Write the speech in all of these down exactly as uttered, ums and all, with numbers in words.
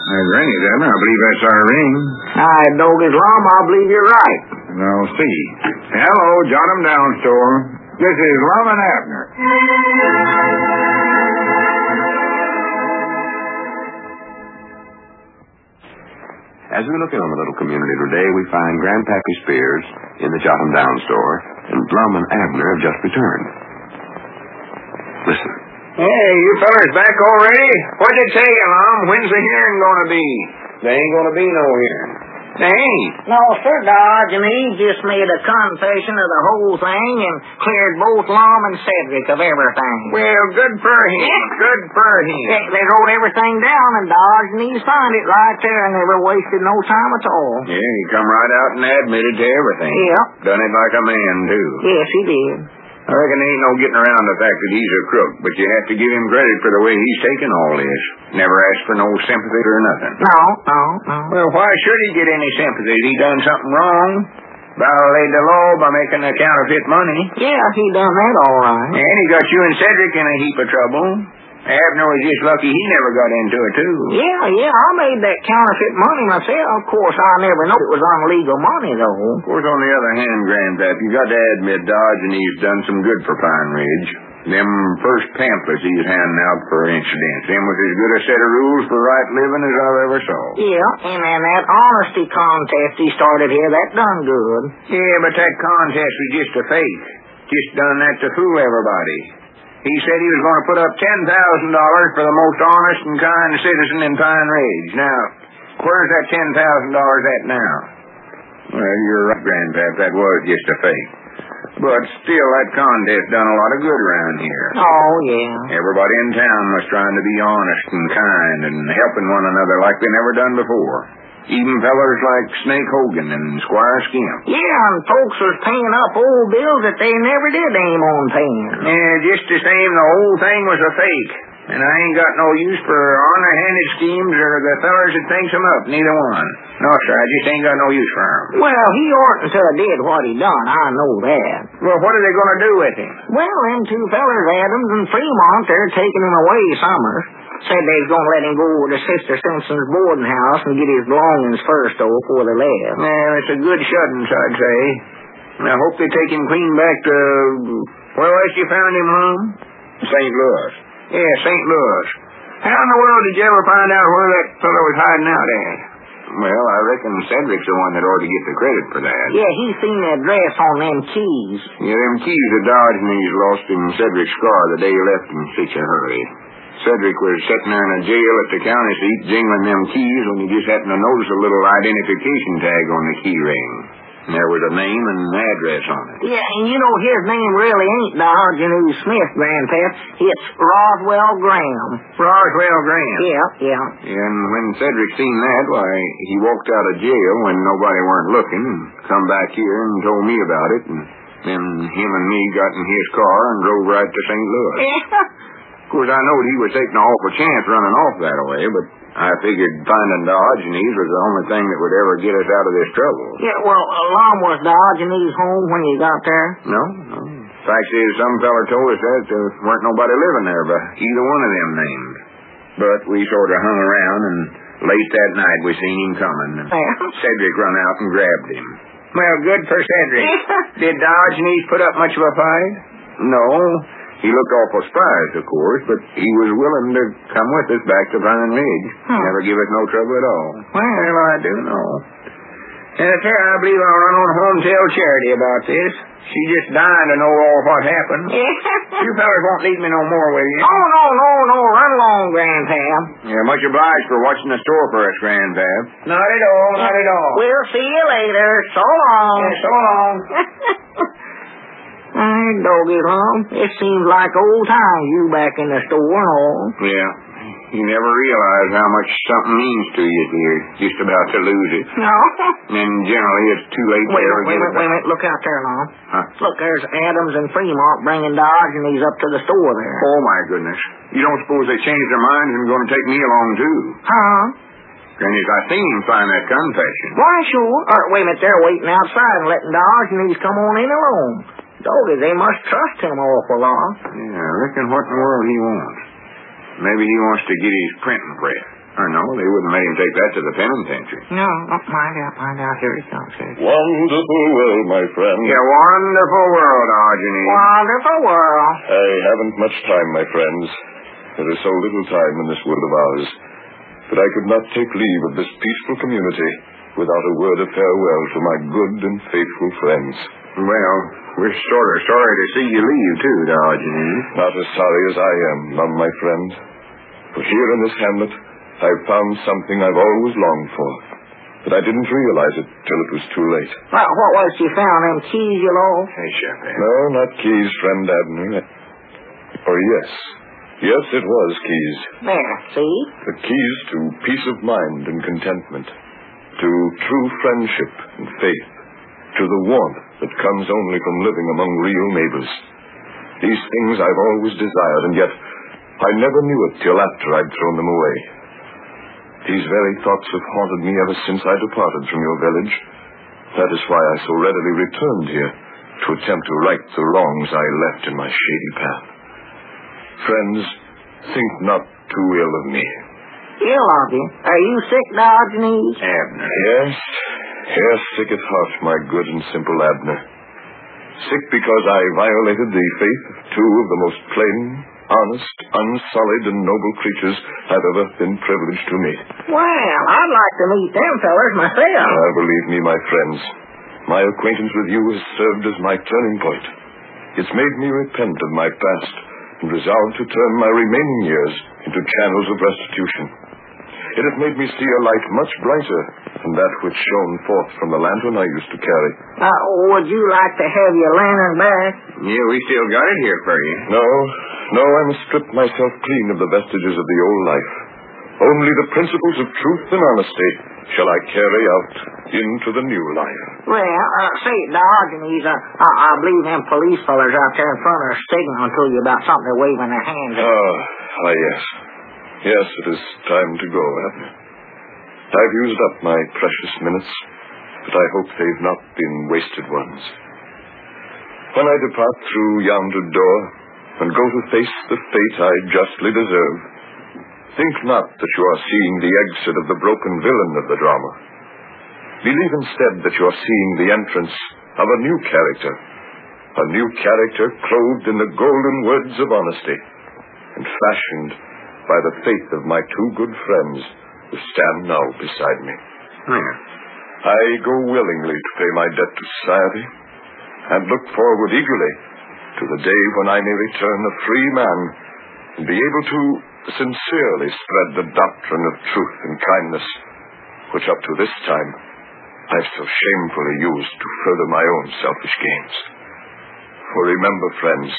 There's Rennie, then. I believe that's our ring. Hi, Doggy's Lum. I believe you're right. I'll see. Hello, Jot 'em Down store. This is Lum and Abner. As we look in on the little community today, we find Grandpappy Spears in the Jot 'em Down store, and Lum and Abner have just returned. Listen. Hey, you fellers back already? What'd they tell you, Lum? When's the hearing gonna be? There ain't gonna be no hearing. There ain't. No, sir, Dodge, and he just made a confession of the whole thing and cleared both Lum and Cedric of everything. Well, good for him. Yeah. Good for him. They, they wrote everything down, and Dodge and he signed it right there and never wasted no time at all. Yeah, he come right out and admitted to everything. Yeah. Done it like a man, too. Yes, he did. I reckon there ain't no getting around the fact that he's a crook, but you have to give him credit for the way he's taken all this. Never asked for no sympathy or nothing. No, no, no. Well, why should he get any sympathy? He done something wrong. Violated the law by making the counterfeit money. Yeah, he done that all right. And he got you and Cedric in a heap of trouble. Abner was just lucky he never got into it, too. Yeah, yeah, I made that counterfeit money myself. Of course, I never knew it was unlegal money, though. Of course, on the other hand, Grandpap, you got to admit Dodge and he's done some good for Pine Ridge. Them first pamphlets he's handing out for incidents, them was as good a set of rules for right living as I've ever saw. Yeah, and then that honesty contest he started here, that done good. Yeah, but that contest was just a fake. Just done that to fool everybody. He said he was going to put up ten thousand dollars for the most honest and kind citizen in Pine Ridge. Now, where's that ten thousand dollars at now? Well, you're right, Grandpap, that was just a fake. But still, that contest done a lot of good around here. Oh, yeah. Everybody in town was trying to be honest and kind and helping one another like they never done before. Even fellers like Snake Hogan and Squire Skimp. Yeah, and folks was paying up old bills that they never did aim on paying. Yeah, just the same, the whole thing was a fake. And I ain't got no use for honor-handed schemes or the fellers that thinks them up, neither one. No, sir, I just ain't got no use for 'em. Well, he oughtn't to have did what he done, I know that. Well, what are they going to do with him? Well, them two fellers, Adams and Fremont, they're taking him away summer. Said they was going to let him go over to Sister Simpson's boarding house and get his belongings first, though, before they left. Well, it's a good shuddance, I'd say. And I hope they take him clean back to... Where else you found him, Lum? Saint Louis. Yeah, Saint Louis. How in the world did you ever find out where that fellow was hiding out at? Well, I reckon Cedric's the one that ought to get the credit for that. Yeah, he seen the address on them keys. Yeah, them keys of Dodge and he's lost in Cedric's car the day he left in such a hurry. Cedric was sitting there in a jail at the county seat jingling them keys when he just happened to notice a little identification tag on the key ring. And there was a name and an address on it. Yeah, and you know his name really ain't Dodge Smith, Grandpap. It's Roswell Graham. Roswell Graham? Yeah, yeah. And when Cedric seen that, why, he walked out of jail when nobody weren't looking and come back here and told me about it. And then him and me got in his car and drove right to Saint Louis. Yeah. Of course, I knowed he was taking an awful chance running off that way, but I figured finding Diogenes was the only thing that would ever get us out of this trouble. Yeah, well, Lum was Diogenes home when you got there? No, no. Fact is, some fella told us that there weren't nobody living there by either one of them names. But we sort of hung around, and late that night we seen him coming. And yeah. Cedric run out and grabbed him. Well, good for Cedric. Did Diogenes put up much of a fight? No. He looked awful surprised, of course, but he was willing to come with us back to Pine Ridge. Hmm. Never give us no trouble at all. Well, I do know. And sir, I believe I'll run on home and tell Charity about this. She just dying to know all what happened. You fellas won't leave me no more, will you? Oh, no, no, no. Run along, Grandpap. Yeah, much obliged for watching the store for us, Grandpap. Not at all, not at all. We'll see you later. So long. Yeah, so long. Hey, Doggy Lum, it seems like old times you back in the store and all. Yeah. You never realize how much something means to you if you're just about to lose it. No. And generally it's too late wait, to ever wait, get wait, it. Wait a minute, look out there, Lum. Huh? Look, there's Adams and Fremont bringing Diogenes up to the store there. Oh, my goodness. You don't suppose they changed their minds and going to take me along, too? Huh? Granny, I seen him sign that confession. Why, sure. Uh, wait a minute, they're waiting outside and letting Diogenes come on in alone. Doggy, they must trust him awful lot. Yeah, I reckon what in the world he wants. Maybe he wants to get his printing press. I know. They wouldn't let him take that to the penitentiary. No, oh, mind out, mind out. Here he comes. Here he comes. Wonderful world, my friend. Yeah, wonderful world, Diogenes. Wonderful world. I haven't much time, my friends. There is so little time in this world of ours that I could not take leave of this peaceful community without a word of farewell to my good and faithful friends. Well, we're sort of sorry to see you leave, too, Diogenes. Not as sorry as I am, Lum, my friend. For here in this hamlet, I've found something I've always longed for. But I didn't realize it till it was too late. Well, what was it you found? Them keys you lost? Hey, Chef. No, not keys, friend Abner. Or yes. Yes, it was keys. There, see? The keys to peace of mind and contentment. To true friendship and faith. To the warmth that comes only from living among real neighbors. These things I've always desired, and yet I never knew it till after I'd thrown them away. These very thoughts have haunted me ever since I departed from your village. That is why I so readily returned here, to attempt to right the wrongs I left in my shady path. Friends, think not too ill of me. Ill of you? Are you sick, Diogenes? Abner. Yes, yes, sick at heart, my good and simple Abner. Sick because I violated the faith of two of the most plain, honest, unsullied, and noble creatures I've ever been privileged to meet. Well, I'd like to meet them fellers myself. Ah, believe me, my friends, my acquaintance with you has served as my turning point. It's made me repent of my past and resolve to turn my remaining years into channels of restitution. It has made me see a light much brighter than that which shone forth from the lantern I used to carry. Uh, would you like to have your lantern back? Yeah, we still got it here for you. No, no, I must strip myself clean of the vestiges of the old life. Only the principles of truth and honesty shall I carry out into the new life. Well, uh, say, Diogenes, uh, I, I believe them police fellers out there in front are signaling to you about something they're waving their hands at. Ah, ah, yes. Yes, it is time to go, Abner. I've used up my precious minutes, but I hope they've not been wasted ones. When I depart through yonder door and go to face the fate I justly deserve, think not that you are seeing the exit of the broken villain of the drama. Believe instead that you are seeing the entrance of a new character, a new character clothed in the golden words of honesty and fashioned by the faith of my two good friends who stand now beside me. Yeah. I go willingly to pay my debt to society and look forward eagerly to the day when I may return a free man and be able to sincerely spread the doctrine of truth and kindness, which up to this time I've so shamefully used to further my own selfish gains. For remember, friends,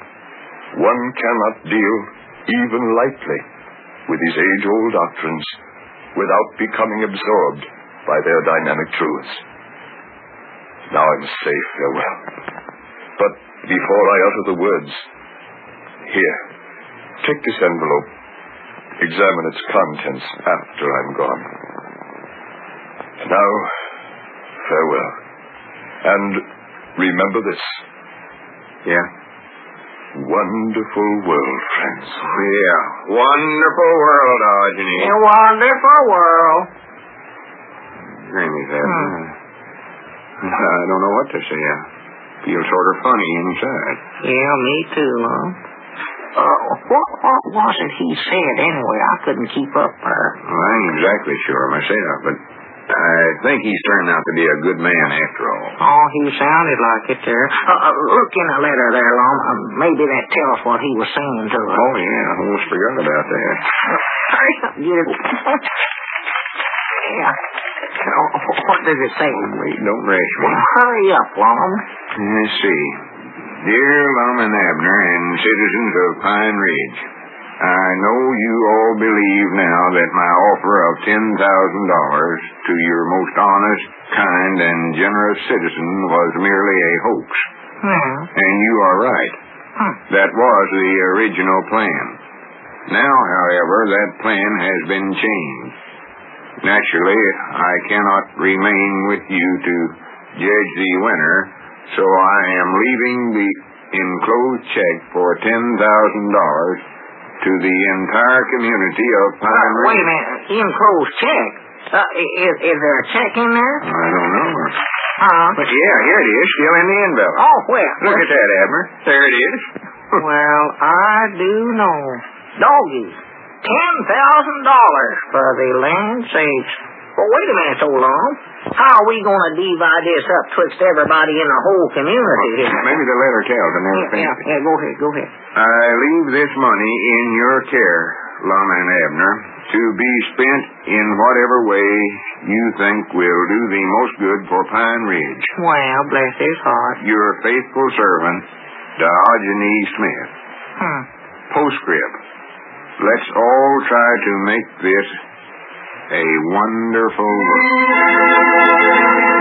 one cannot deal even lightly with these age-old doctrines without becoming absorbed by their dynamic truths. Now I must say farewell. But before I utter the words, here, take this envelope. Examine its contents after I'm gone. Now, farewell. And remember this. Yeah? Wonderful world, friends. Yeah. Wonderful world, Diogenes. A wonderful world. Granny's Abner. Hmm. I don't know what to say. I feel sort of funny inside. Yeah, me too, Lum. Uh, what, what was it he said anyway? I couldn't keep up there. Well, I ain't exactly sure myself, but I think he's turned out to be a good man after all. Oh, he sounded like it there. Uh, uh, look in the letter there, Lum. Uh, maybe that tells what he was saying to us. Oh, yeah. I almost forgot about that. Hurry up, get it. Yeah. Oh, what does it say? Wait, don't rush me. Well, hurry up, Lum. Let's see. Dear Lum and Abner and citizens of Pine Ridge, I know you all believe now that my offer of ten thousand dollars to your most honest, kind, and generous citizen was merely a hoax. Yeah. And you are right. Huh. That was the original plan. Now, however, that plan has been changed. Naturally, I cannot remain with you to judge the winner, so I am leaving the enclosed check for ten thousand dollars to the entire community of Pine Uh, Ridge. wait a minute. Enclosed check. Uh, i- is, is there a check in there? I don't know. Huh? But yeah, here it is, still in the envelope. Oh, where? Look at that, Abner. There it is. Well, I do know. Doggy. Ten thousand dollars for the land sakes. Well, wait a minute, so long. How are we going to divide this up twixt everybody in the whole community here? Maybe the letter tells, and then Yeah, yeah, yeah, go ahead, go ahead. I leave this money in your care, Lum and Abner, to be spent in whatever way you think will do the most good for Pine Ridge. Well, bless his heart. Your faithful servant, Diogenes Smith. Hmm. Postscript. Let's all try to make this a wonderful world.